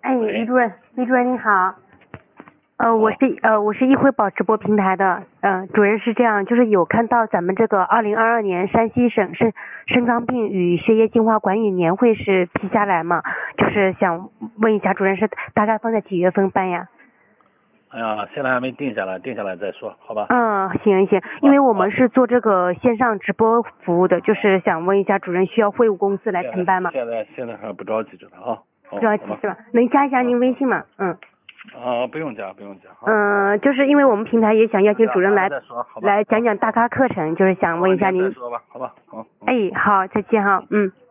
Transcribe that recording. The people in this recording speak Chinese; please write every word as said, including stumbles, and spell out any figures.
哎， 喂李主任，李主任你好。呃，我是呃我是易辉宝直播平台的，呃，主任是这样，就是有看到咱们这个二零二二年山西省肾肾脏病与血液净化管理年会是批下来嘛，就是想问一下主任是大概放在几月份办呀？ 哎呀，现在还没定下来，定下来再说，好吧？ 嗯，行行，因为我们是做这个线上直播服务的，就是想问一下主任需要会务公司来承办吗？ 现在现在还不着急着呢啊。 不着急是吧？能加一下您微信吗？嗯。 啊，不用加，不用加。 嗯，就是因为我们平台也想邀请主任来再说好吧来讲讲大咖课程，就是想问一下您。 再说吧，好吧？好。 哎，好，再见哈，嗯。